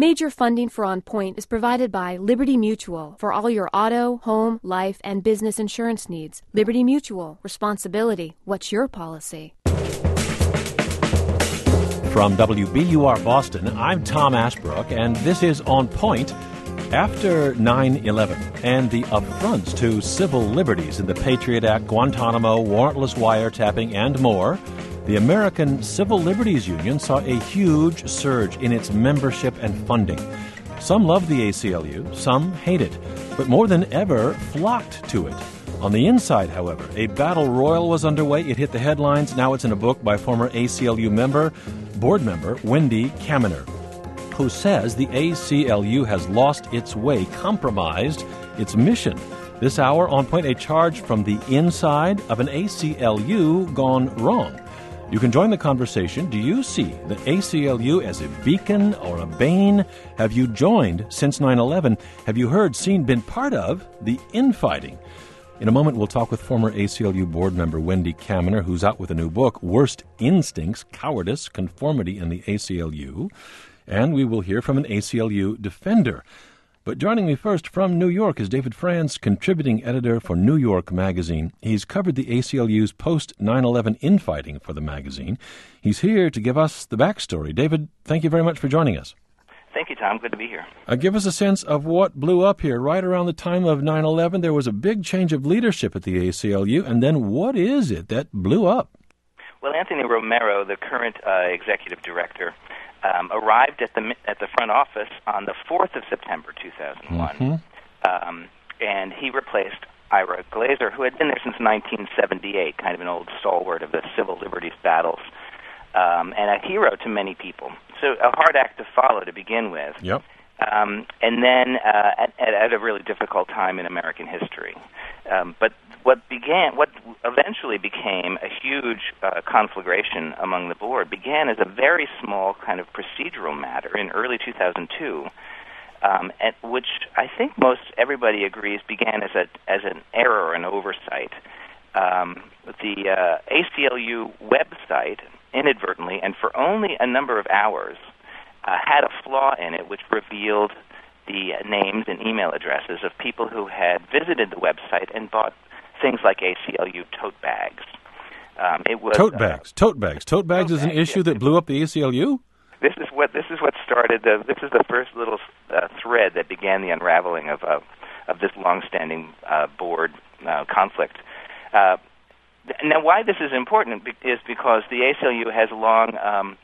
Major funding for On Point is provided by Liberty Mutual for all your auto, home, life, and business insurance needs. Liberty Mutual. Responsibility. What's your policy? From WBUR Boston, I'm Tom Ashbrook, and this is On Point. After 9/11 and the affronts to civil liberties in the Patriot Act, Guantanamo, warrantless wiretapping, and more, the American Civil Liberties Union saw a huge surge in its membership and funding. Some love the ACLU, some hate it, but more than ever flocked to it. On the inside, however, a battle royal was underway. It hit the headlines. Now it's in a book by former ACLU board member Wendy Kaminer, who says the ACLU has lost its way, compromised its mission. This hour, On Point, a charge from the inside of an ACLU gone wrong. You can join the conversation. Do you see the ACLU as a beacon or a bane? Have you joined since 9/11? Have you heard, seen, been part of the infighting? In a moment, we'll talk with former ACLU board member Wendy Kaminer, who's out with a new book, Worst Instincts, Cowardice, Conformity in the ACLU. And we will hear from an ACLU defender. But joining me first from New York is David Frantz, contributing editor for New York Magazine. He's covered the ACLU's post-9/11 infighting for the magazine. He's here to give us the backstory. David, thank you very much for joining us. Thank you, Tom. Good to be here. Give us a sense of what blew up here. Right around the time of 9/11, there was a big change of leadership at the ACLU, and then what is it that blew up? Well, Anthony Romero, the current executive director, arrived at the front office on the 4th of September, 2001, and he replaced Ira Glazer, who had been there since 1978, kind of an old stalwart of the civil liberties battles, and a hero to many people. So a hard act to follow to begin with. Yep. And then at a really difficult time in American history. But what eventually became a huge conflagration among the board began as a very small kind of procedural matter in early 2002, which I think most everybody agrees began as an error, an oversight. The ACLU website inadvertently and for only a number of hours had a flaw in it which revealed the names and email addresses of people who had visited the website and bought things like ACLU tote bags. Tote bags. Tote bags is an issue that blew up the ACLU? This is what started. This is the first little thread that began the unraveling of this longstanding board conflict. Now, why this is important is because the ACLU has long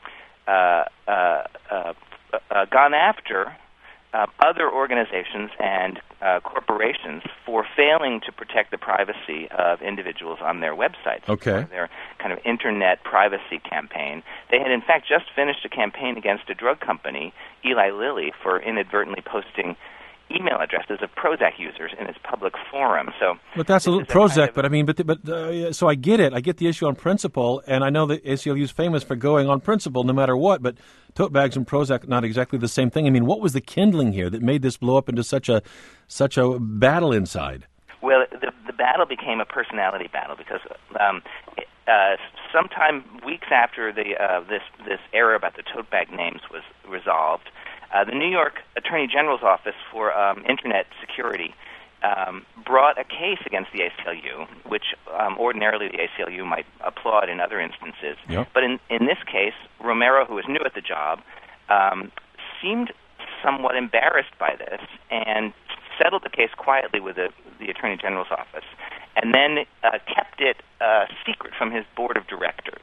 gone after other organizations and corporations for failing to protect the privacy of individuals on their websites. Okay. Their kind of internet privacy campaign. They had, in fact, just finished a campaign against a drug company, Eli Lilly, for inadvertently posting email addresses of Prozac users in its public forum. But that's a little Prozac. So I get it. I get the issue on principle, and I know that ACLU is famous for going on principle no matter what. But tote bags and Prozac not exactly the same thing. I mean, what was the kindling here that made this blow up into such a battle inside? Well, the battle became a personality battle because sometime weeks after this error about the tote bag names was resolved, the New York Attorney General's Office for Internet Security brought a case against the ACLU, which ordinarily the ACLU might applaud in other instances. Yep. But in this case, Romero, who was new at the job, seemed somewhat embarrassed by this and settled the case quietly with the Attorney General's office, and then kept it secret from his board of directors.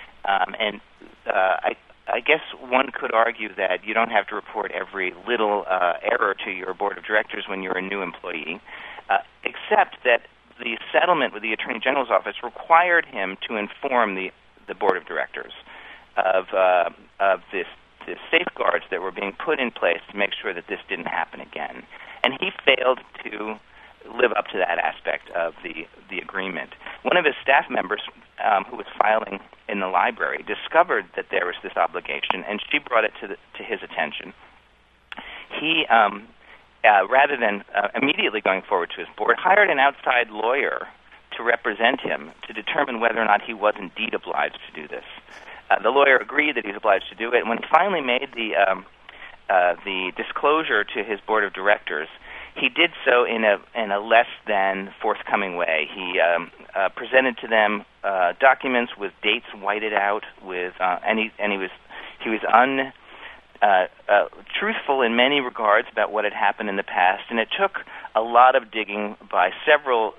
I guess one could argue that you don't have to report every little error to your board of directors when you're a new employee, except that the settlement with the Attorney General's office required him to inform the board of directors of the safeguards that were being put in place to make sure that this didn't happen again. And he failed to live up to that aspect of the agreement. One of his staff members, who was filing in the library, discovered that there was this obligation, and she brought it to his attention. He, rather than immediately going forward to his board, hired an outside lawyer to represent him to determine whether or not he was indeed obliged to do this. The lawyer agreed that he was obliged to do it, and when he finally made the the disclosure to his board of directors, he did so in a less than forthcoming way. He presented to them documents with dates whited out, and he was truthful in many regards about what had happened in the past, and it took a lot of digging by several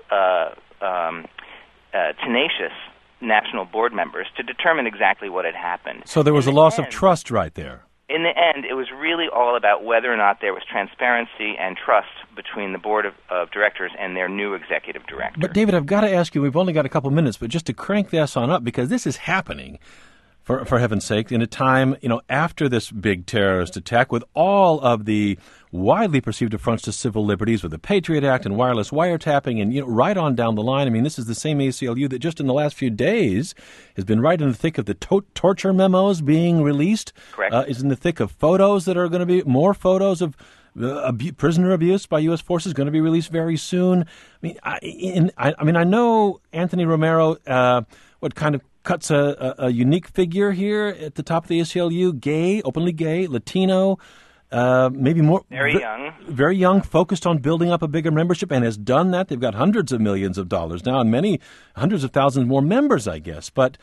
tenacious national board members to determine exactly what had happened. So there was a loss of trust right there. In the end, it was really all about whether or not there was transparency and trust between the board of directors and their new executive director. But, David, I've got to ask you, we've only got a couple minutes, but just to crank this on up, because this is happening, for heaven's sake, in a time, after this big terrorist attack, with all of the widely perceived affronts to civil liberties, with the Patriot Act and wireless wiretapping, and right on down the line. I mean, this is the same ACLU that just in the last few days has been right in the thick of the torture memos being released. Correct. Is in the thick of photos that are going to be more photos of prisoner abuse by U.S. forces going to be released very soon. I know Anthony Romero, kind of cuts a unique figure here at the top of the ACLU, gay, openly gay, Latino, maybe more... Very young, focused on building up a bigger membership, and has done that. They've got hundreds of millions of dollars now, and many hundreds of thousands more members, I guess. But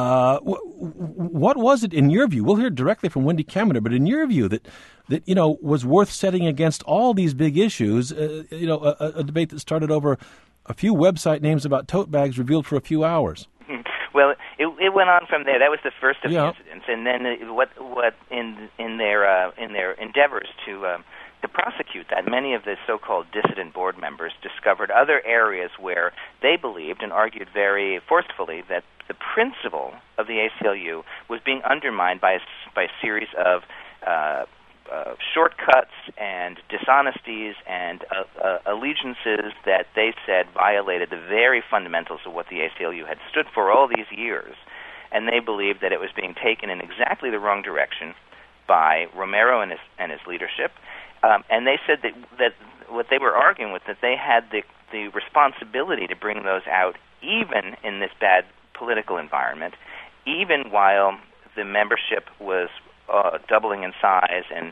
what was it, in your view? We'll hear directly from Wendy Kaminer, but in your view, that was worth setting against all these big issues, a debate that started over a few website names about tote bags revealed for a few hours? Well, it went on from there. That was the first of the incidents, and then what in their endeavors to prosecute that, many of the so-called dissident board members discovered other areas where they believed and argued very forcefully that the principle of the ACLU was being undermined by a series of shortcuts and dishonesties and allegiances that they said violated the very fundamentals of what the ACLU had stood for all these years. And they believed that it was being taken in exactly the wrong direction by Romero and his leadership. And they said that what they were arguing with, that they had the responsibility to bring those out even in this bad political environment, even while the membership was doubling in size, and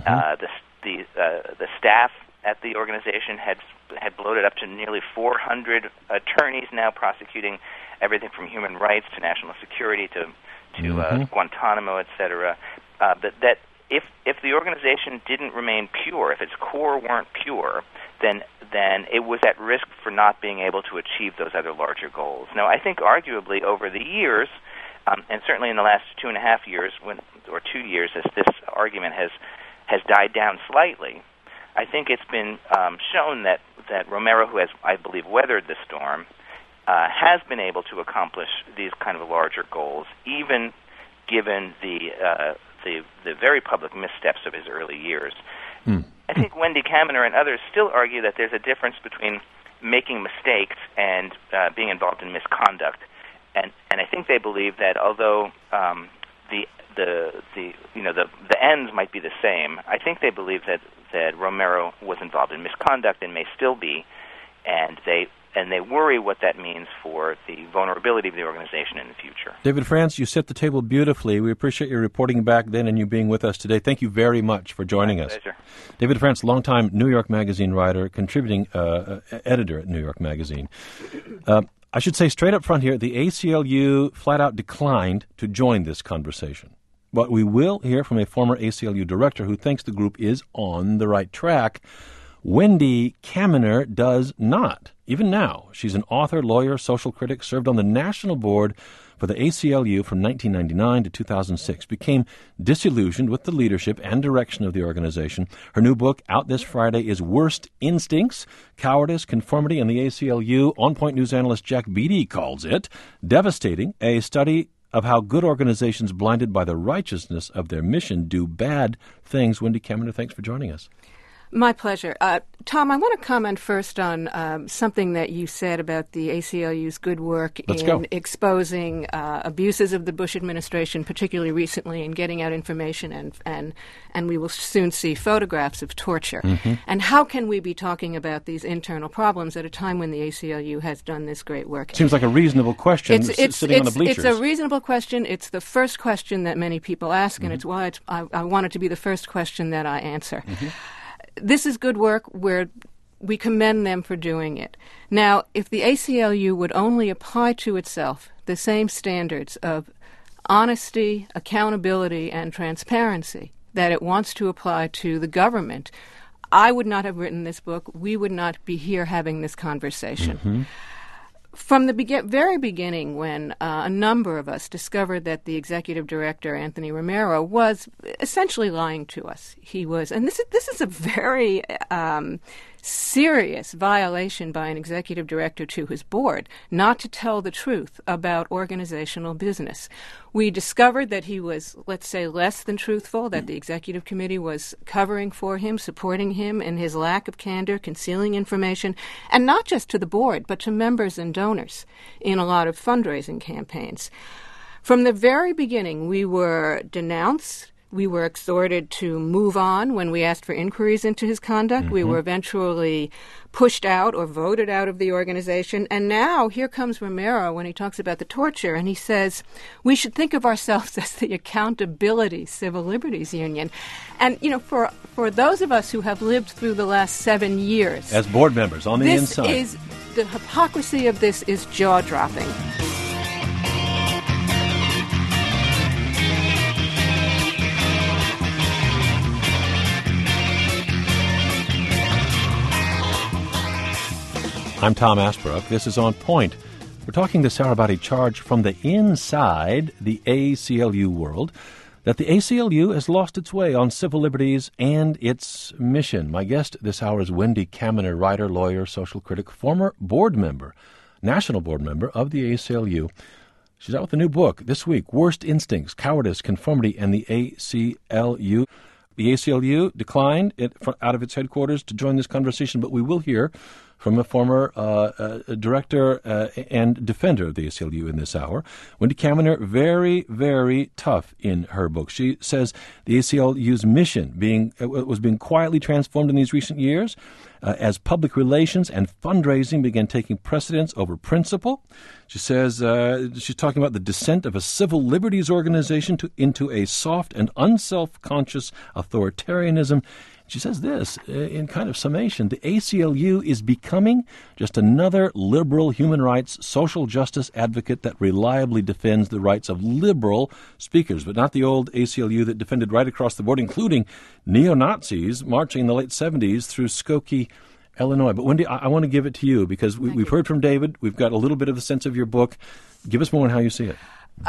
the staff at the organization had bloated up to nearly 400 attorneys now prosecuting everything from human rights to national security to Guantanamo, etc. That if the organization didn't remain pure, if its core weren't pure, then it was at risk for not being able to achieve those other larger goals. Now, I think arguably over the years, and certainly in the last 2.5 years, or 2 years, as this argument has died down slightly, I think it's been shown that Romero, who has, I believe, weathered the storm, has been able to accomplish these kind of larger goals, even given the very public missteps of his early years. I think Wendy Kaminer and others still argue that there's a difference between making mistakes and being involved in misconduct. And I think they believe that although the ends might be the same, I think they believe that Romero was involved in misconduct and may still be, and they worry what that means for the vulnerability of the organization in the future. David France, you set the table beautifully. We appreciate your reporting back then and you being with us today. Thank you very much for joining us. Pleasure. David France, longtime New York Magazine writer, contributing editor at New York Magazine. I should say straight up front here, the ACLU flat out declined to join this conversation. But we will hear from a former ACLU director who thinks the group is on the right track. Wendy Kaminer does not. Even now, she's an author, lawyer, social critic, served on the national board for the ACLU from 1999 to 2006, became disillusioned with the leadership and direction of the organization. Her new book, out this Friday, is Worst Instincts, Cowardice, Conformity, and the ACLU. On Point News analyst Jack Beatty calls it devastating, a study of how good organizations blinded by the righteousness of their mission do bad things. Wendy Kaminer, thanks for joining us. My pleasure. Tom, I want to comment first on something that you said about the ACLU's good work exposing abuses of the Bush administration, particularly recently, in getting out information, and we will soon see photographs of torture. Mm-hmm. And how can we be talking about these internal problems at a time when the ACLU has done this great work? Seems like a reasonable question sitting on the bleachers. It's a reasonable question. It's the first question that many people ask, and it's why I want it to be the first question that I answer. Mm-hmm. This is good work where we commend them for doing it. Now, if the ACLU would only apply to itself the same standards of honesty, accountability, and transparency that it wants to apply to the government, I would not have written this book. We would not be here having this conversation. Mm-hmm. From the very beginning, when a number of us discovered that the executive director, Anthony Romero, was essentially lying to us, he was, and this is a very serious violation by an executive director to his board, not to tell the truth about organizational business. We discovered that he was, let's say, less than truthful, that the executive committee was covering for him, supporting him in his lack of candor, concealing information, and not just to the board, but to members and donors in a lot of fundraising campaigns. From the very beginning, we were denounced. We were exhorted to move on when we asked for inquiries into his conduct. Mm-hmm. We were eventually pushed out or voted out of the organization. And now here comes Romero when he talks about the torture, and he says we should think of ourselves as the Accountability Civil Liberties Union. And, you know, for those of us who have lived through the last 7 years, as board members on the inside, the hypocrisy of this is jaw-dropping. I'm Tom Asbrook. This is On Point. We're talking this hour about a charge from the inside the ACLU world that the ACLU has lost its way on civil liberties and its mission. My guest this hour is Wendy Kaminer, writer, lawyer, social critic, former board member, national board member of the ACLU. She's out with a new book this week, Worst Instincts, Cowardice, Conformity, and the ACLU. The ACLU declined out of its headquarters to join this conversation, but we will hear from a former director and defender of the ACLU in this hour. Wendy Kaminer, very, very tough in her book. She says the ACLU's mission was being quietly transformed in these recent years as public relations and fundraising began taking precedence over principle. She says she's talking about the descent of a civil liberties organization into a soft and unself-conscious authoritarianism. She says this, in kind of summation, the ACLU is becoming just another liberal human rights, social justice advocate that reliably defends the rights of liberal speakers, but not the old ACLU that defended right across the board, including neo-Nazis marching in the late 70s through Skokie, Illinois. But Wendy, I want to give it to you because we've heard from David. We've got a little bit of the sense of your book. Give us more on how you see it.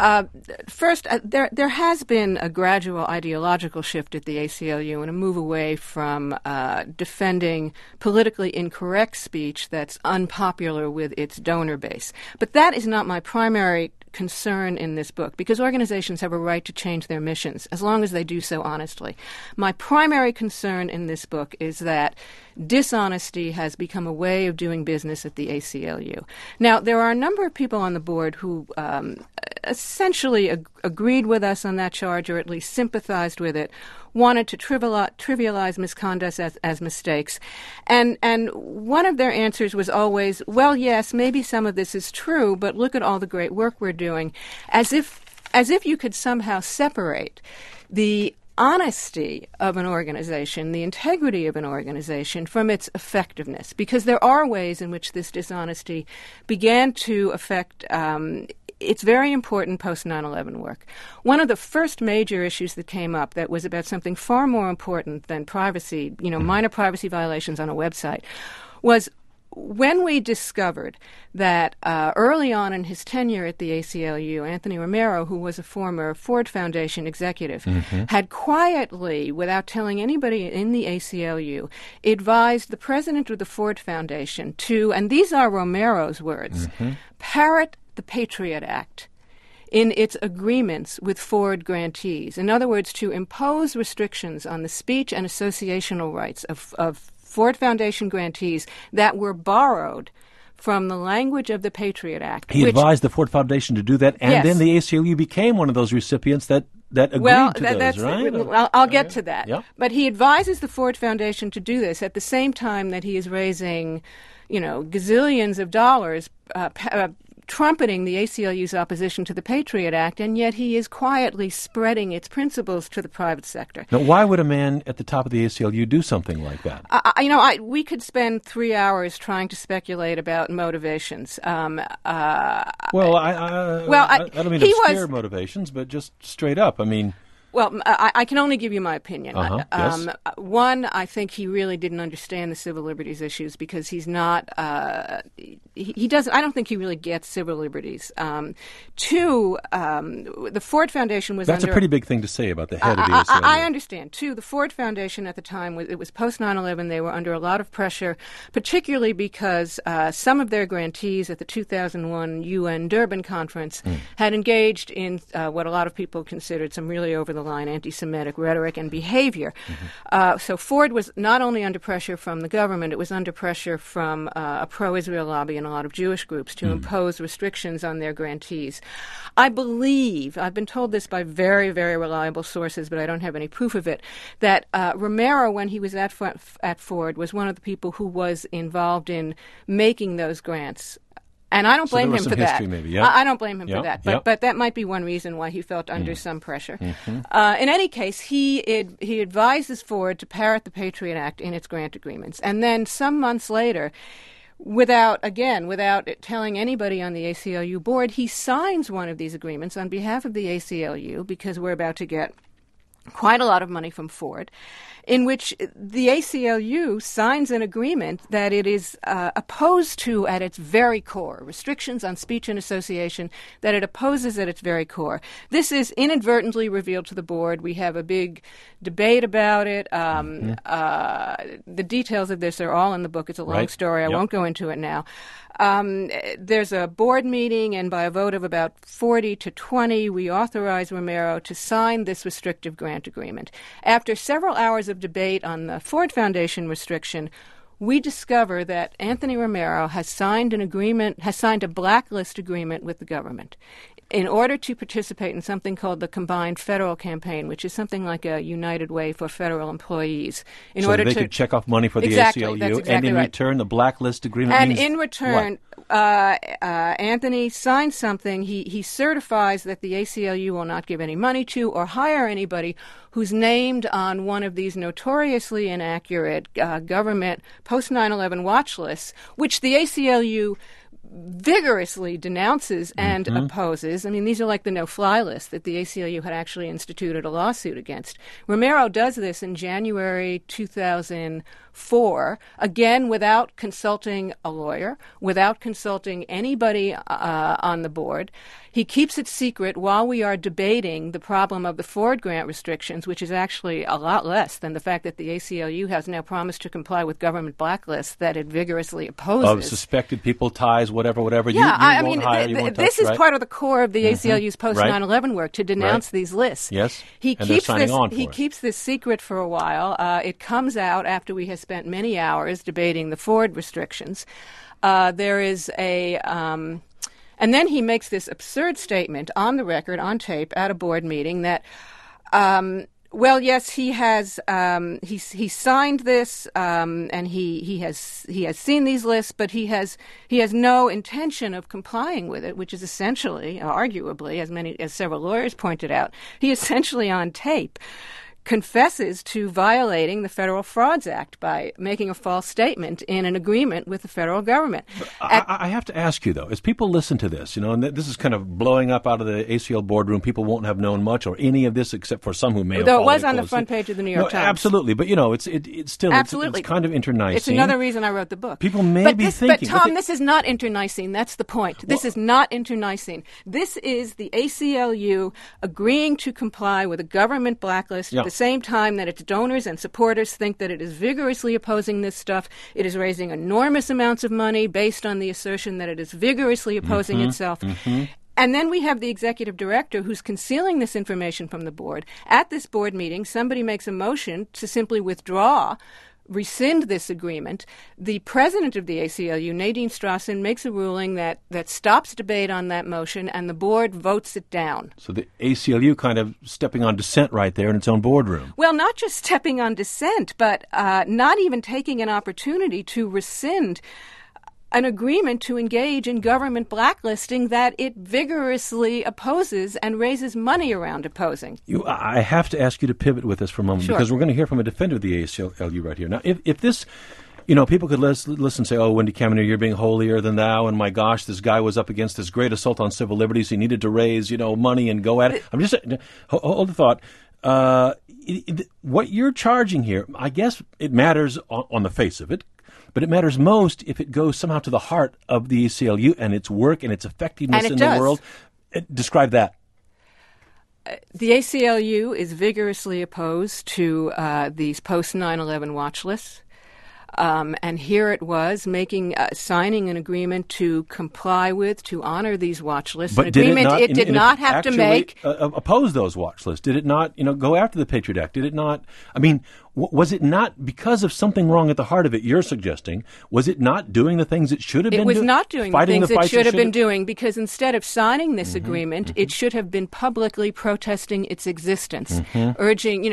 First, there has been a gradual ideological shift at the ACLU and a move away from defending politically incorrect speech that's unpopular with its donor base. But that is not my primary concern in this book, because organizations have a right to change their missions as long as they do so honestly. My primary concern in this book is that dishonesty has become a way of doing business at the ACLU. Now, there are a number of people on the board who essentially agreed with us on that charge, or at least sympathized with it, wanted to trivialize misconduct as mistakes. And one of their answers was always, well, yes, maybe some of this is true, but look at all the great work we're doing, as if you could somehow separate the honesty of an organization, the integrity of an organization, from its effectiveness, because there are ways in which this dishonesty began to affect it's very important post-9/11 work. One of the first major issues that came up that was about something far more important than privacy, minor privacy violations on a website, was when we discovered that early on in his tenure at the ACLU, Anthony Romero, who was a former Ford Foundation executive, had quietly, without telling anybody in the ACLU, advised the president of the Ford Foundation to, and these are Romero's words, parrot the Patriot Act in its agreements with Ford grantees. In other words, to impose restrictions on the speech and associational rights of Ford Foundation grantees that were borrowed from the language of the Patriot Act. He advised the Ford Foundation to do that, and then the ACLU became one of those recipients that agreed to those, right? I'll get to that. Yep. But he advises the Ford Foundation to do this at the same time that he is raising, gazillions of dollars, trumpeting the ACLU's opposition to the Patriot Act, and yet he is quietly spreading its principles to the private sector. Now, why would a man at the top of the ACLU do something like that? We could spend 3 hours trying to speculate about motivations. I don't mean obscure motivations, but just straight up. I mean... Well, I can only give you my opinion. Yes. One, I think he really didn't understand the civil liberties issues because he's not. He doesn't. I don't think he really gets civil liberties. Two, the Ford Foundation was. That's a pretty big thing to say about the head of the ACLU. I understand. Two, the Ford Foundation at the time it was post 9/11. They were under a lot of pressure, particularly because some of their grantees at the 2001 UN Durban conference had engaged in what a lot of people considered some really over-the-line anti-Semitic rhetoric and behavior. So Ford was not only under pressure from the government, it was under pressure from a pro-Israel lobby and a lot of Jewish groups to impose restrictions on their grantees. I believe, I've been told this by very, very reliable sources, but I don't have any proof of it, that Romero, when he was at Ford, was one of the people who was involved in making those grants. And I don't blame him for that. I don't blame him for that. But that might be one reason why he felt under some pressure. In any case, he advises Ford to parrot the Patriot Act in its grant agreements. And then some months later, without telling anybody on the ACLU board, he signs one of these agreements on behalf of the ACLU because we're about to get quite a lot of money from Ford, in which the ACLU signs an agreement that it is opposed to at its very core, restrictions on speech and association that it opposes at its very core. This is inadvertently revealed to the board. We have a big debate about it. The details of this are all in the book. It's a long story. I won't go into it now. There's a board meeting, and by a vote of about 40 to 20, we authorize Romero to sign this restrictive grant agreement. After several hours of debate on the Ford Foundation restriction, we discover that Anthony Romero has signed a blacklist agreement with the government in order to participate in something called the Combined Federal Campaign, which is something like a United Way for federal employees. So they could check off money for the ACLU, and in return, the blacklist agreement means... And in return, Anthony signs something. He certifies that the ACLU will not give any money to or hire anybody who's named on one of these notoriously inaccurate government post 9/11 watch lists, which the ACLU vigorously denounces and opposes. I mean, these are like the no-fly list that the ACLU had actually instituted a lawsuit against. Romero does this in January 2004, again without consulting a lawyer, without consulting anybody on the board. He keeps it secret while we are debating the problem of the Ford grant restrictions, which is actually a lot less than the fact that the ACLU has now promised to comply with government blacklists that it vigorously opposes. Of suspected people, ties, whatever. Yeah, you won't hire, you won't touch, this is part of the core of the ACLU's post 9/11 work, to denounce these lists. Yes, he keeps this secret for a while. It comes out after we have spent many hours debating the Ford restrictions. There is a... and then he makes this absurd statement on the record, on tape, at a board meeting that, well, yes, he has he signed this, and he has seen these lists, but he has no intention of complying with it, which is essentially, arguably, as several lawyers pointed out, he essentially on tape confesses to violating the Federal Frauds Act by making a false statement in an agreement with the federal government. I have to ask you, though, as people listen to this, and this is kind of blowing up out of the ACL boardroom, people won't have known much or any of this except for some who may have Though it was on the front page of the New York Times. Absolutely, but, it's still absolutely. It's kind of internecine. It's another reason I wrote the book. People may be thinking... But, Tom, this is not internecine. That's the point. This is not internecine. This is the ACLU agreeing to comply with a government blacklist at the same time that its donors and supporters think that it is vigorously opposing this stuff. It is raising enormous amounts of money based on the assertion that it is vigorously opposing itself. And then we have the executive director who's concealing this information from the board. At this board meeting, somebody makes a motion to simply rescind this agreement. The president of the ACLU, Nadine Strossen, makes a ruling that stops debate on that motion, and the board votes it down. So the ACLU kind of stepping on dissent right there in its own boardroom. Well, not just stepping on dissent, but not even taking an opportunity to rescind an agreement to engage in government blacklisting that it vigorously opposes and raises money around opposing. I have to ask you to pivot with us for a moment, Sure. because we're going to hear from a defender of the ACLU right here. Now, if this, people could listen and say, oh, Wendy Kaminer, you're being holier than thou, and my gosh, this guy was up against this great assault on civil liberties. He needed to raise, money and go at it. I'm just saying, hold the thought. What you're charging here, I guess it matters on the face of it, but it matters most if it goes somehow to the heart of the ACLU and its work and its effectiveness in the world. Describe that. The ACLU is vigorously opposed to these post-9/11 watch lists. And here it was signing an agreement to comply with, to honor these watch lists. But an agreement it did not have to make. Oppose those watch lists? Did it not, go after the Patriot Act? Did it not? I mean, was it not because of something wrong at the heart of it? You're suggesting, was it not doing the things it should have been doing? It was not doing the things it should have been doing, because instead of signing this agreement, it should have been publicly protesting its existence, urging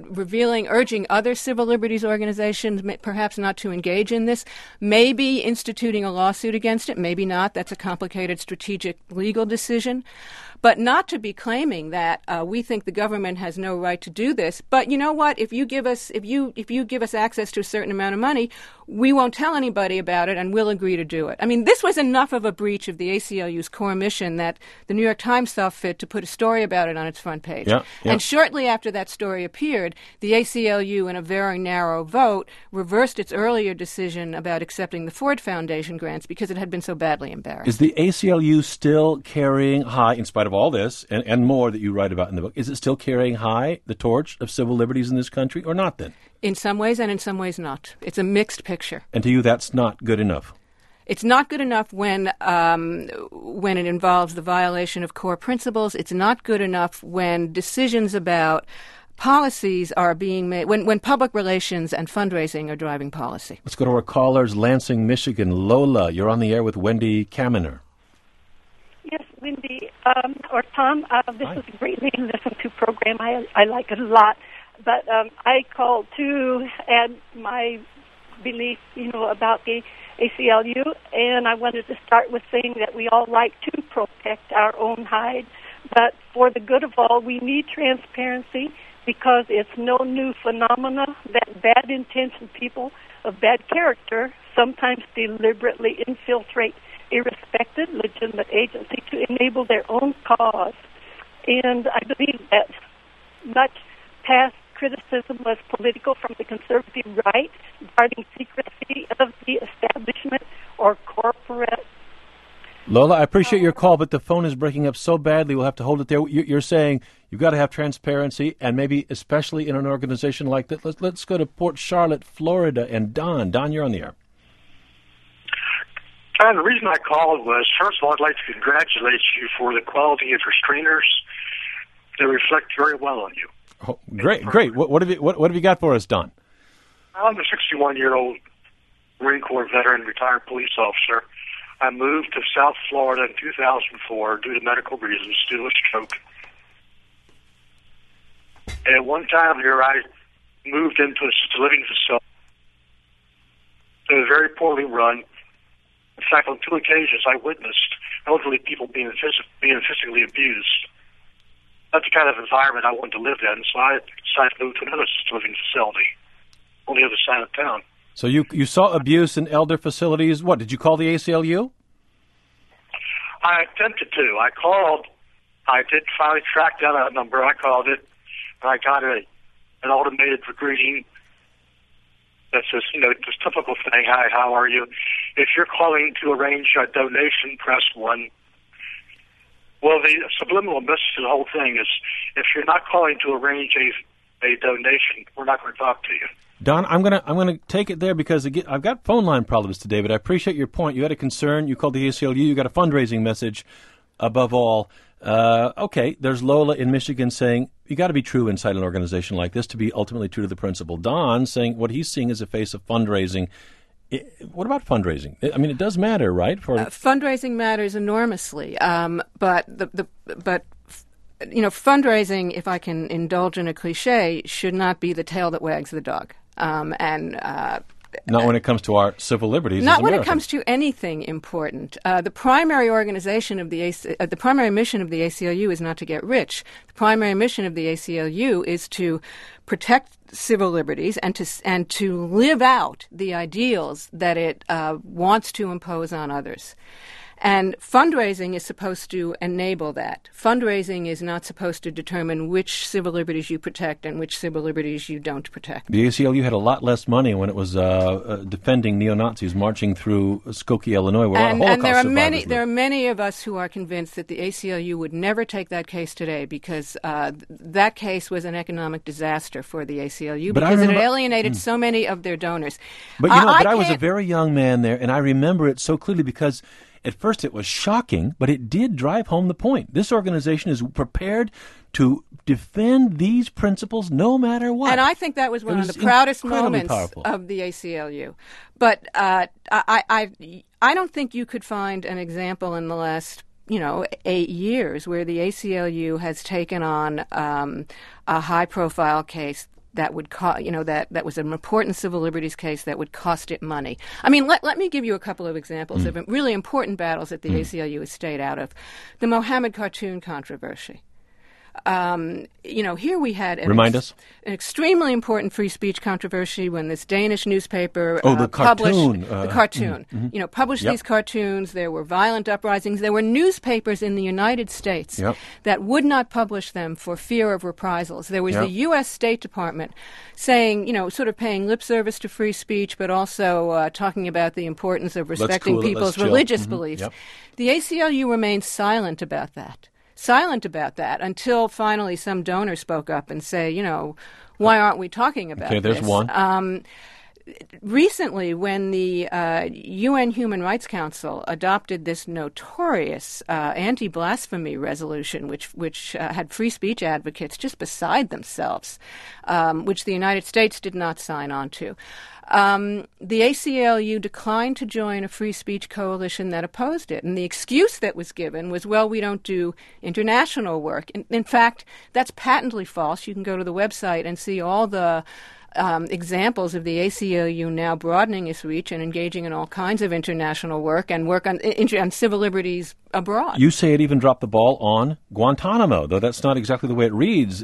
other civil liberties organizations perhaps not to engage in this, maybe instituting a lawsuit against it, maybe not. That's a complicated strategic legal decision. But not to be claiming that we think the government has no right to do this. But you know what? If you give us access to a certain amount of money, we won't tell anybody about it, and we'll agree to do it. I mean, this was enough of a breach of the ACLU's core mission that the New York Times saw fit to put a story about it on its front page. Yeah. And shortly after that story appeared, the ACLU, in a very narrow vote, reversed its earlier decision about accepting the Ford Foundation grants because it had been so badly embarrassed. Is the ACLU still carrying high, in spite of all this and more that you write about in the book, is it still carrying high the torch of civil liberties in this country, or not then? In some ways, and in some ways not. It's a mixed picture. And to you, that's not good enough? It's not good enough when it involves the violation of core principles. It's not good enough when decisions about policies are being made, when public relations and fundraising are driving policy. Let's go to our callers. Lansing, Michigan. Lola, you're on the air with Wendy Kaminer. Yes, Wendy, or Tom, this is a great reading listen to program. I like it a lot. But I called to add my belief, about the ACLU, and I wanted to start with saying that we all like to protect our own hide, but for the good of all, we need transparency, because it's no new phenomena that bad-intentioned people of bad character sometimes deliberately infiltrate a respected, legitimate agency to enable their own cause. And I believe that much past criticism was political from the conservative right regarding secrecy of the establishment or corporate. Lola, I appreciate your call, but the phone is breaking up so badly we'll have to hold it there. You're saying you've got to have transparency, and maybe especially in an organization like that. Let's go to Port Charlotte, Florida, and Don. Don, you're on the air. The reason I called was, first of all, I'd like to congratulate you for the quality of your screeners. They reflect very well on you. Oh, great. What have you got for us, Don? I'm a 61-year-old Marine Corps veteran, retired police officer. I moved to South Florida in 2004 due to medical reasons, due to a stroke. And at one time here, I moved into a assisted living facility. It was very poorly run. In fact, on 2 occasions, I witnessed elderly people being physically abused. That's the kind of environment I wanted to live in, so I decided to move to another assisted living facility on the other side of town. So you saw abuse in elder facilities. What, did you call the ACLU? I attempted to. I called. I did finally track down that number. I called it, and I got an automated greeting that says, this typical thing, hi, how are you? If you're calling to arrange a donation, press 1. Well, the subliminal message of the whole thing is, if you're not calling to arrange a donation, we're not going to talk to you. Don, I'm gonna take it there because again, I've got phone line problems today, but I appreciate your point. You had a concern. You called the ACLU. You got a fundraising message. above all, okay, there's Lola in Michigan saying you got to be true inside an organization like this to be ultimately true to the principle. Don saying what he's seeing is a face of fundraising. What about fundraising? I mean, it does matter, right? For fundraising matters enormously, but fundraising, if I can indulge in a cliche, should not be the tail that wags the dog. Not when it comes to our civil liberties. Not when it comes to anything important. The primary organization of the primary mission of the ACLU is not to get rich. The primary mission of the ACLU is to protect civil liberties and to live out the ideals that it wants to impose on others. And fundraising is supposed to enable that. Fundraising is not supposed to determine which civil liberties you protect and which civil liberties you don't protect. The ACLU had a lot less money when it was defending neo-Nazis marching through Skokie, Illinois, where a lot of Holocaust survivors there are many of us who are convinced that the ACLU would never take that case today because that case was an economic disaster for the ACLU because it alienated so many of their donors. But I was a very young man there, and I remember it so clearly because at first it was shocking, but it did drive home the point. This organization is prepared to defend these principles no matter what. And I think that was one of the proudest moments of the ACLU. But I don't think you could find an example in the last 8 years where the ACLU has taken on a high-profile case that would that was an important civil liberties case that would cost it money. I mean, let me give you a couple of examples of really important battles that the ACLU has stayed out of. The Mohammed cartoon controversy. Here we had an extremely important free speech controversy when this Danish newspaper published these cartoons. There were violent uprisings. There were newspapers in the United States that would not publish them for fear of reprisals. There was the U.S. State Department saying, sort of paying lip service to free speech, but also talking about the importance of respecting people's religious beliefs. Yep. The ACLU remained silent about that until finally some donor spoke up and say, why aren't we talking about this? Okay, there's one. Recently, when the UN Human Rights Council adopted this notorious anti-blasphemy resolution, which had free speech advocates just beside themselves, which the United States did not sign on to, the ACLU declined to join a free speech coalition that opposed it. And the excuse that was given was, well, we don't do international work. In fact, that's patently false. You can go to the website and see all the examples of the ACLU now broadening its reach and engaging in all kinds of international work and work on civil liberties abroad. You say it even dropped the ball on Guantanamo, though that's not exactly the way it reads.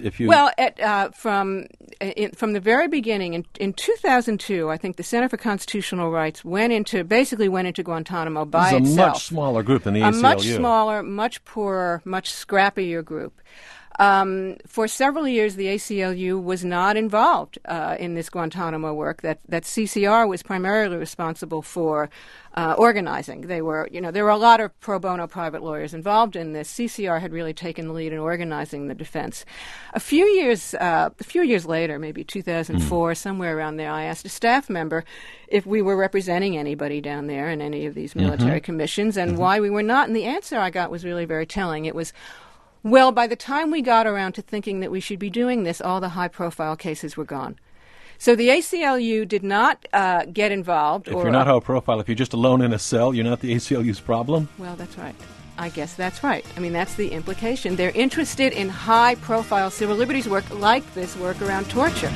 From the very beginning, in 2002, I think the Center for Constitutional Rights went into Guantanamo by itself. It's a much smaller group than the ACLU. A much smaller, much poorer, much scrappier group. For several years, the ACLU was not involved in this Guantanamo work that CCR was primarily responsible for organizing. There were a lot of pro bono private lawyers involved in this. CCR had really taken the lead in organizing the defense. A few years later, maybe 2004, somewhere around there, I asked a staff member if we were representing anybody down there in any of these military commissions and why we were not. And the answer I got was really very telling. It was, well, by the time we got around to thinking that we should be doing this, all the high-profile cases were gone. So the ACLU did not get involved. If you're not high-profile, if you're just alone in a cell, you're not the ACLU's problem? Well, that's right. I guess that's right. I mean, that's the implication. They're interested in high-profile civil liberties work like this work around torture.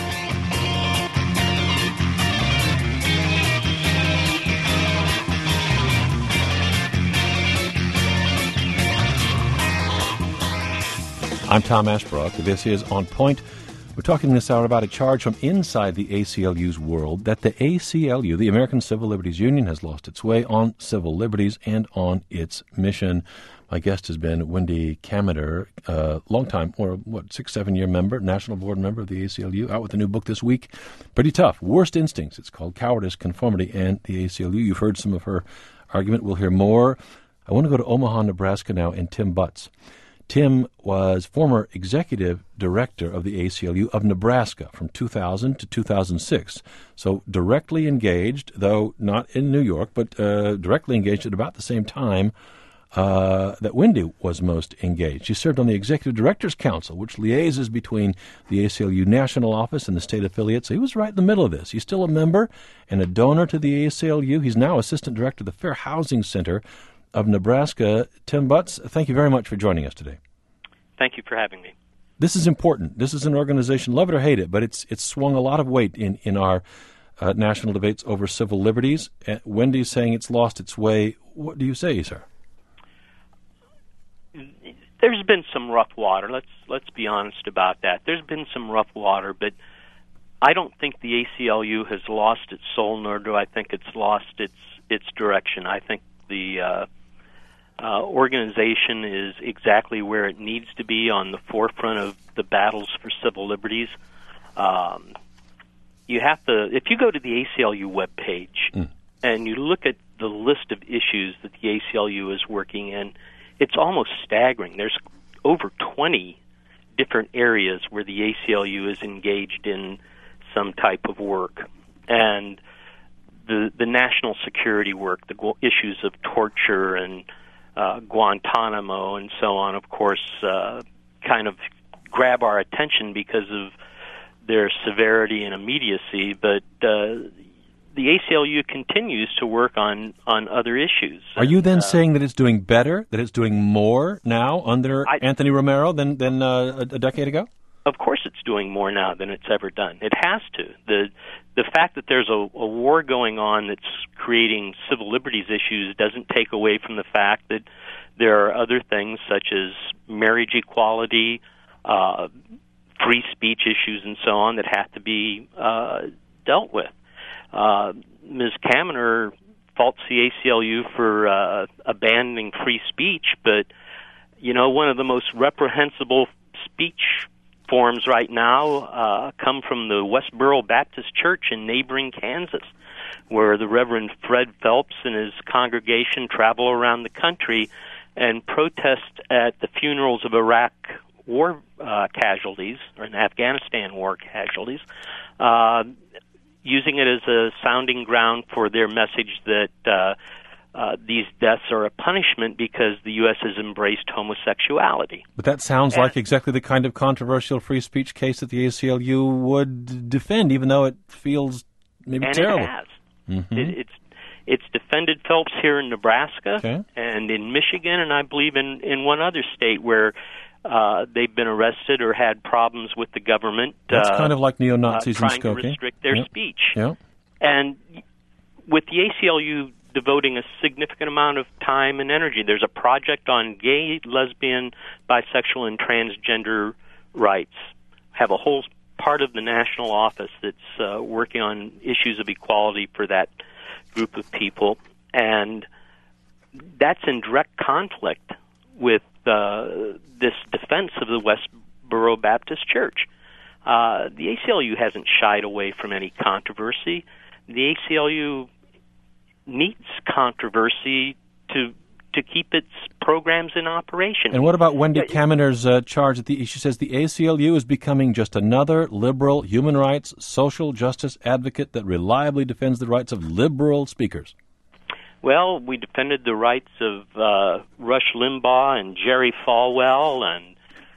I'm Tom Ashbrook. This is On Point. We're talking this hour about a charge from inside the ACLU's world that the ACLU, the American Civil Liberties Union, has lost its way on civil liberties and on its mission. My guest has been Wendy Kaminer, long time, 6-7 year member, national board member of the ACLU, out with a new book this week. Pretty tough. Worst Instincts. It's called Cowardice, Conformity, and the ACLU. You've heard some of her argument. We'll hear more. I want to go to Omaha, Nebraska now, and Tim Butts. Tim was former executive director of the ACLU of Nebraska from 2000 to 2006. So directly engaged, though not in New York, but directly engaged at about the same time that Wendy was most engaged. She served on the Executive Directors Council, which liaises between the ACLU national office and the state affiliate. So he was right in the middle of this. He's still a member and a donor to the ACLU. He's now Assistant Director of the Fair Housing Center of Nebraska. Tim Butts, thank you very much for joining us today. Thank you for having me. This is important. This is an organization, love it or hate it, but it's swung a lot of weight in our national debates over civil liberties. Wendy's saying it's lost its way. What do you say, sir? There's been some rough water. Let's be honest about that. There's been some rough water, but I don't think the ACLU has lost its soul, nor do I think it's lost its direction. I think the organization is exactly where it needs to be, on the forefront of the battles for civil liberties. You have to, if you go to the ACLU webpage and you look at the list of issues that the ACLU is working in, it's almost staggering. There's over 20 different areas where the ACLU is engaged in some type of work. And the national security work, the issues of torture and Guantanamo and so on, of course, kind of grab our attention because of their severity and immediacy. But the ACLU continues to work on other issues. Are you then saying that it's doing better, that it's doing more now under Anthony Romero than a decade ago? Of course it's doing more now than it's ever done. It has to. The fact that there's a war going on that's creating civil liberties issues doesn't take away from the fact that there are other things such as marriage equality, free speech issues, and so on that have to be dealt with. Ms. Kaminer faults the ACLU for abandoning free speech, but, one of the most reprehensible speech forms right now come from the Westboro Baptist Church in neighboring Kansas, where the Reverend Fred Phelps and his congregation travel around the country and protest at the funerals of Iraq war casualties, or in Afghanistan war casualties, using it as a sounding ground for their message that these deaths are a punishment because the U.S. has embraced homosexuality. But that sounds like exactly the kind of controversial free speech case that the ACLU would defend, even though it feels maybe terrible. It has. Mm-hmm. It's defended Phelps here in Nebraska and in Michigan, and I believe in one other state where they've been arrested or had problems with the government. That's kind of like neo-Nazis in Skokie. Trying to restrict their speech. Yep. And with the ACLU devoting a significant amount of time and energy, there's a project on gay, lesbian, bisexual, and transgender rights. Have a whole part of the national office that's working on issues of equality for that group of people. And that's in direct conflict with this defense of the Westboro Baptist Church. The ACLU hasn't shied away from any controversy. The ACLU needs controversy to keep its programs in operation. And what about Wendy Kaminer's charge that she says the ACLU is becoming just another liberal human rights, social justice advocate that reliably defends the rights of liberal speakers? Well, we defended the rights of Rush Limbaugh and Jerry Falwell and,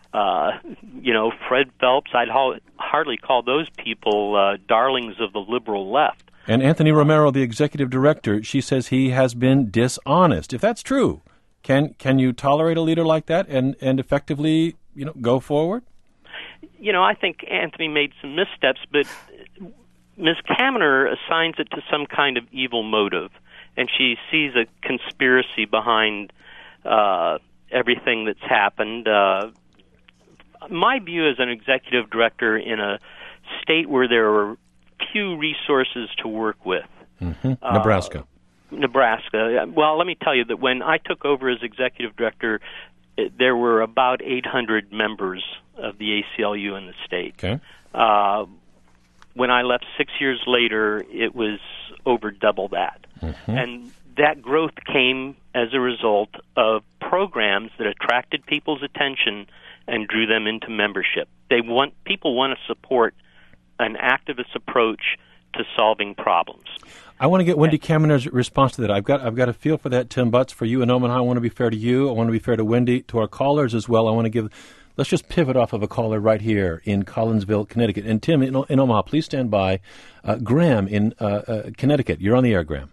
Fred Phelps. I'd hardly call those people darlings of the liberal left. And Anthony Romero, the executive director, she says he has been dishonest. If that's true, can you tolerate a leader like that and effectively, go forward? I think Anthony made some missteps, but Ms. Kaminer assigns it to some kind of evil motive, and she sees a conspiracy behind everything that's happened. My view as an executive director in a state where there are few resources to work with. Nebraska. Well, let me tell you that when I took over as executive director, there were about 800 members of the ACLU in the state. Okay. When I left 6 years later, it was over double that. And that growth came as a result of programs that attracted people's attention and drew them into membership. People want to support an activist approach to solving problems. I want to get Wendy Kamener's response to that. I've got a feel for that, Tim Butts. For you in Omaha, I want to be fair to you. I want to be fair to Wendy, to our callers as well. I want to give. Let's just pivot off of a caller right here in Collinsville, Connecticut. And Tim, in Omaha, please stand by. Graham in Connecticut. You're on the air, Graham.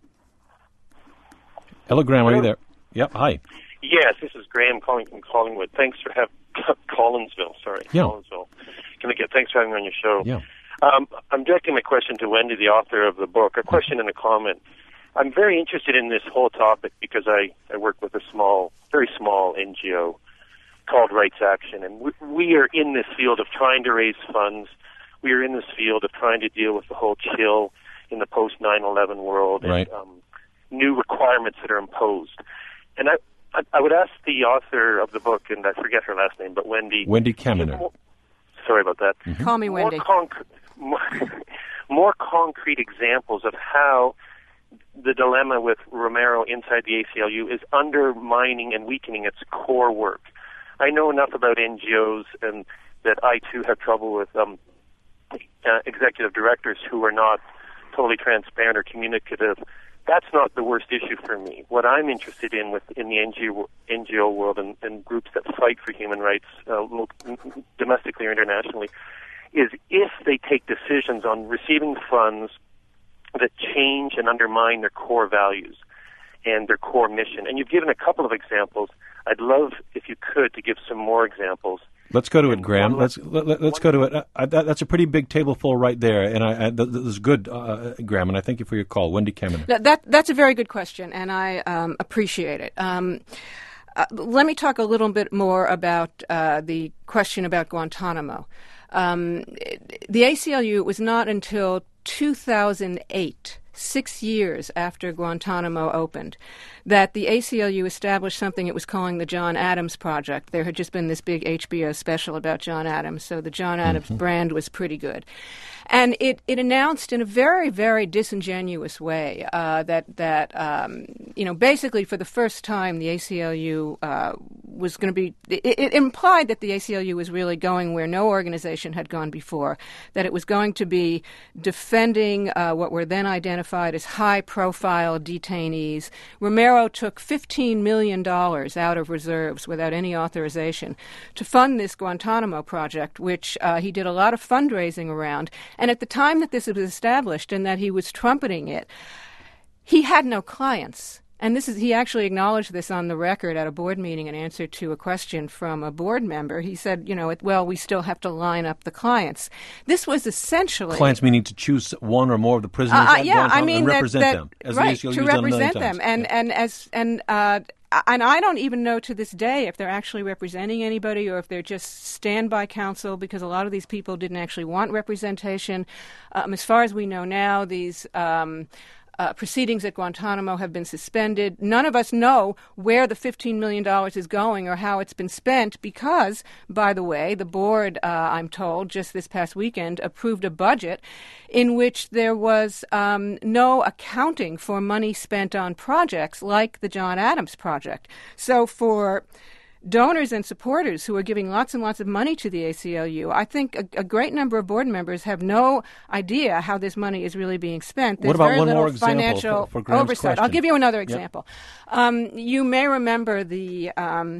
Hello, Graham. Are you there? Yep. Hi. Yes, this is Graham calling from Collingwood. Thanks for Collinsville. Sorry, yeah. Collinsville, Connecticut. Thanks for having me on your show. Yeah. I'm directing my question to Wendy, the author of the book. A question and a comment. I'm very interested in this whole topic because I work with a very small NGO called Rights Action, and we are in this field of trying to raise funds. We are in this field of trying to deal with the whole chill in the post 9/11 world, right, and new requirements that are imposed. And I would ask the author of the book, and I forget her last name, but Wendy Kamener. Sorry about that. Mm-hmm. Call me Wendy. More concrete examples of how the dilemma with Romero inside the ACLU is undermining and weakening its core work. I know enough about NGOs and that I too have trouble with executive directors who are not totally transparent or communicative. That's not the worst issue for me. What I'm interested in in the NGO world and groups that fight for human rights, domestically or internationally, is if they take decisions on receiving funds that change and undermine their core values and their core mission. And you've given a couple of examples. I'd love, if you could, to give some more examples. Let's go to it, Graham. Let's go to it. That's a pretty big table full right there, and this is good, Graham. And I thank you for your call, Wendy Kamener. That's a very good question, and I appreciate it. Let me talk a little bit more about the question about Guantanamo. The ACLU, was not until 2008, 6 years after Guantanamo opened, that the ACLU established something it was calling the John Adams Project. There had just been this big HBO special about John Adams, so the John Adams brand was pretty good. And it announced in a very, very disingenuous way that basically for the first time the ACLU was going to be, it implied that the ACLU was really going where no organization had gone before, that it was going to be defending what were then identified as high-profile detainees. Romero took $15 million out of reserves without any authorization to fund this Guantanamo project, which he did a lot of fundraising around. And at the time that this was established and that he was trumpeting it, he had no clients. And he actually acknowledged this on the record at a board meeting in answer to a question from a board member. He said, we still have to line up the clients. This was essentially... Clients meaning to choose one or more of the prisoners and represent them. As right, the ACLU to represent them. And I don't even know to this day if they're actually representing anybody or if they're just standby counsel, because a lot of these people didn't actually want representation. As far as we know now, these... proceedings at Guantanamo have been suspended. None of us know where the $15 million is going or how it's been spent because, by the way, the board, I'm told, just this past weekend approved a budget in which there was no accounting for money spent on projects like the John Adams Project. So for donors and supporters who are giving lots and lots of money to the ACLU, I think a great number of board members have no idea how this money is really being spent. There's what about very one little more example financial for Graham's oversight. question? I'll give you another example. Yep. You may remember the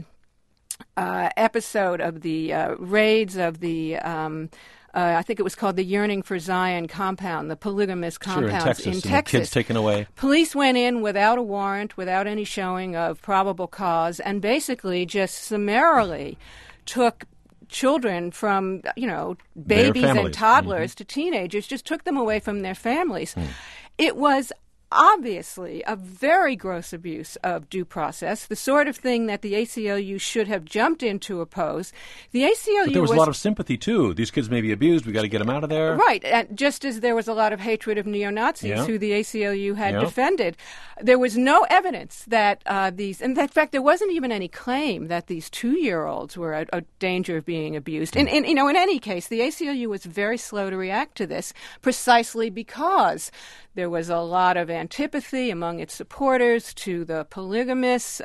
episode of the raids of the I think it was called the Yearning for Zion compound, the polygamous compounds in Texas. Kids taken away. Police went in without a warrant, without any showing of probable cause, and basically just summarily took children from, babies and toddlers to teenagers, just took them away from their families. It was obviously a very gross abuse of due process, the sort of thing that the ACLU should have jumped in to oppose. The ACLU But there was a lot of sympathy, too. These kids may be abused. We've got to get them out of there. Right. And just as there was a lot of hatred of neo-Nazis who the ACLU had defended, there was no evidence that these... And in fact, there wasn't even any claim that these 2-year-olds were a danger of being abused. In any case, the ACLU was very slow to react to this precisely because there was a lot of antipathy among its supporters to the polygamists.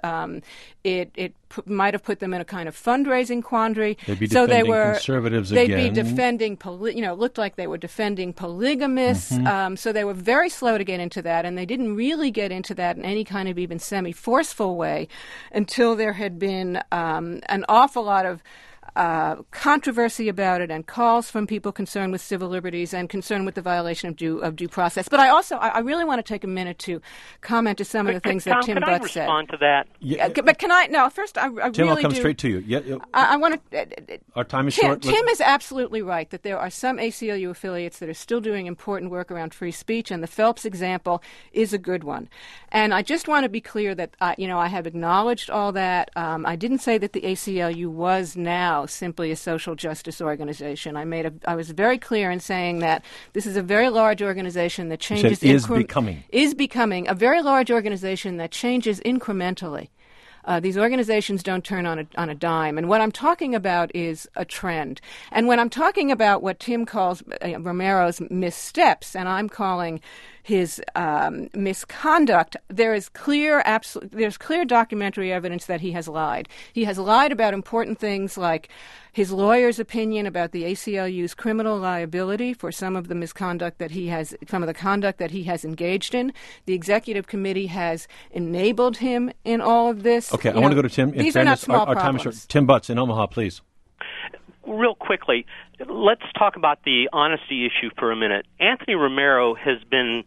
It might have put them in a kind of fundraising quandary. They'd be defending conservatives again. They'd be defending, looked like they were defending polygamists. So they were very slow to get into that, and they didn't really get into that in any kind of even semi-forceful way until there had been an awful lot of controversy about it and calls from people concerned with civil liberties and concerned with the violation of due process. But I really want to take a minute to comment to some of the things that Tim Butt said. Can I respond to that? Yeah. But can I? No, first I Tim, really I'll come do. straight to you. Yeah, I want to. Our time is short. Tim is absolutely right that there are some ACLU affiliates that are still doing important work around free speech, and the Phelps example is a good one. And I just want to be clear that I have acknowledged all that. I didn't say that the ACLU was now simply a social justice organization. I was very clear in saying that this is a very large organization that changes. Is becoming a very large organization that changes incrementally. These organizations don't turn on a dime. And what I'm talking about is a trend. And when I'm talking about what Tim calls Romero's missteps, and I'm calling his misconduct, there's clear documentary evidence that he has lied. He has lied about important things like his lawyer's opinion about the ACLU's criminal liability for some of the misconduct that some of the conduct that he has engaged in. The executive committee has enabled him in all of this. Okay, I want to go to Tim. These are not small problems. Time is short. Tim Butts in Omaha, please. Real quickly, let's talk about the honesty issue for a minute. Anthony Romero has been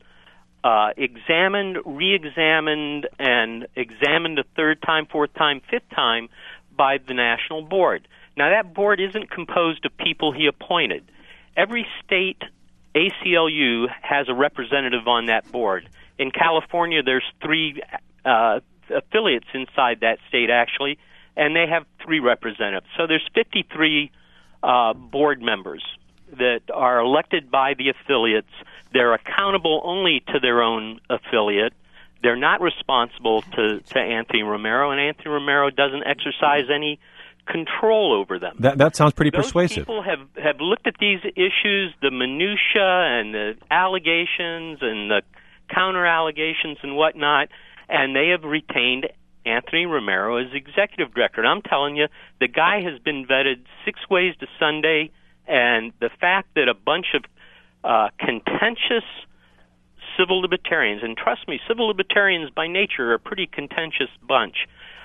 examined, re-examined, and examined a third time, fourth time, fifth time by the National Board. Now, that board isn't composed of people he appointed. Every state ACLU has a representative on that board. In California, there's 3 affiliates inside that state, actually, and they have 3 representatives. So there's 53 board members that are elected by the affiliates. They're accountable only to their own affiliate. They're not responsible to Anthony Romero, and Anthony Romero doesn't exercise any control over them. That sounds pretty persuasive. People have looked at these issues, the minutia and the allegations and the counter-allegations and whatnot, and they have retained Anthony Romero as executive director. And I'm telling you, the guy has been vetted 6 ways to Sunday, and the fact that a bunch of contentious civil libertarians, and trust me, civil libertarians by nature are a pretty contentious bunch,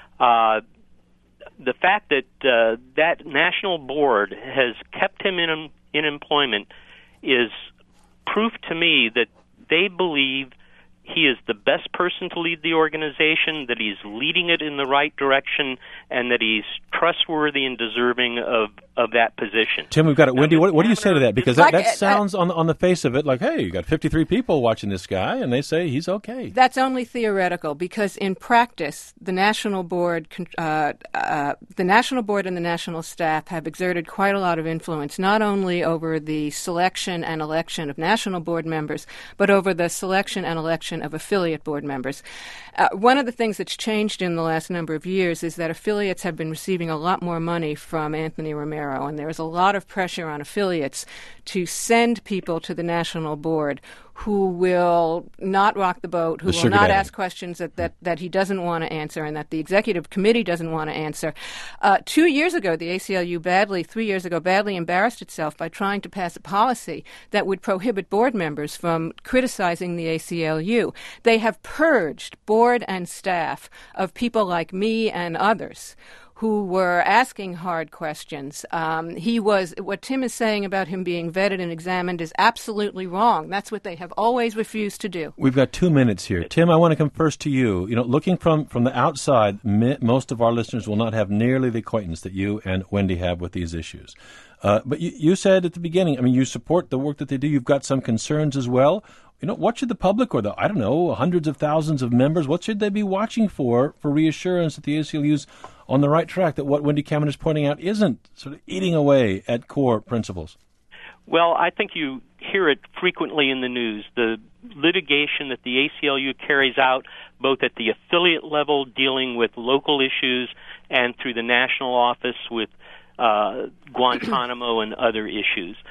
the fact that that national board has kept him in employment is proof to me that they believe he is the best person to lead the organization, that he's leading it in the right direction, and that he's trustworthy and deserving of that position. Tim, we've got it. Wendy, what do you say to that? Because that sounds on the face of it like, hey, you got 53 people watching this guy, and they say he's okay. That's only theoretical, because in practice, the national board and the national staff have exerted quite a lot of influence, not only over the selection and election of national board members, but over the selection and election of affiliate board members. One of the things that's changed in the last number of years is that affiliates have been receiving a lot more money from Anthony Romero, and there is a lot of pressure on affiliates to send people to the national board who will not rock the boat, who will not ask questions that he doesn't want to answer and that the executive committee doesn't want to answer. 2 years ago, the ACLU 3 years ago, badly embarrassed itself by trying to pass a policy that would prohibit board members from criticizing the ACLU. They have purged board and staff of people like me and others who were asking hard questions. What Tim is saying about him being vetted and examined is absolutely wrong. That's what they have always refused to do. We've got 2 minutes here. Tim, I want to come first to you. You know, looking from the outside, most of our listeners will not have nearly the acquaintance that you and Wendy have with these issues. But you said at the beginning, I mean, you support the work that they do. You've got some concerns as well. You know, what should the public or hundreds of thousands of members, what should they be watching for reassurance that the ACLU's on the right track, that what Wendy Kaminer is pointing out isn't sort of eating away at core principles? Well, I think you hear it frequently in the news, the litigation that the ACLU carries out both at the affiliate level dealing with local issues and through the national office with Guantanamo and other issues.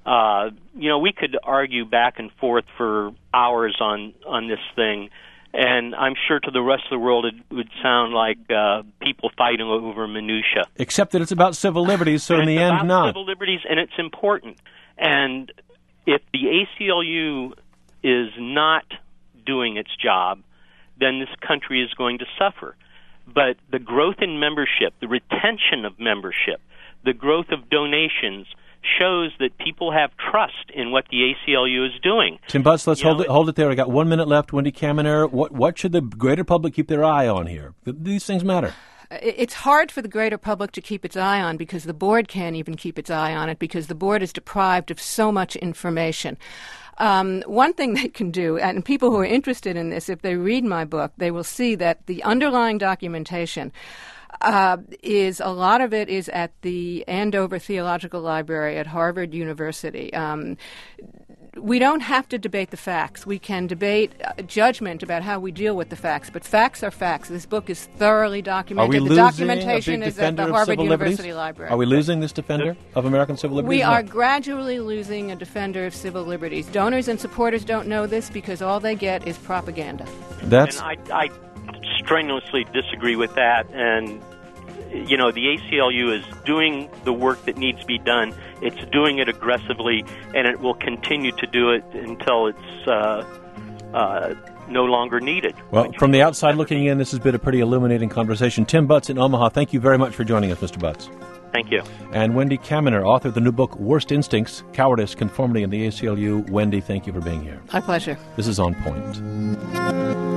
We could argue back and forth for hours on this thing, and I'm sure to the rest of the world it would sound like people fighting over minutia. Except that it's about civil liberties, so in the end, not. It's not. Civil liberties, and it's important. And if the ACLU is not doing its job, then this country is going to suffer. But the growth in membership, the retention of membership, the growth of donations shows that people have trust in what the ACLU is doing. Tim Butts, let's hold it there. I got 1 minute left. Wendy Kaminer, what should the greater public keep their eye on here? These things matter. It's hard for the greater public to keep its eye on because the board can't even keep its eye on it because the board is deprived of so much information. One thing they can do, and people who are interested in this, if they read my book, they will see that the underlying documentation is a lot of it is at the Andover Theological Library at Harvard University. We don't have to debate the facts. We can debate judgment about how we deal with the facts, but facts are facts. This book is thoroughly documented. Are we the losing documentation a big is at the defender of Harvard civil University liberties? Library. Are we losing this defender of American civil liberties? We are gradually losing a defender of civil liberties. Donors and supporters don't know this because all they get is propaganda. And I strenuously disagree with that, and the ACLU is doing the work that needs to be done. It's doing it aggressively, and it will continue to do it until it's no longer needed. Well, from the outside looking in, this has been a pretty illuminating conversation. Tim Butts in Omaha, thank you very much for joining us, Mr. Butts. Thank you. And Wendy Kaminer, author of the new book, Worst Instincts, Cowardice, Conformity, and the ACLU. Wendy, thank you for being here. My pleasure. This is On Point.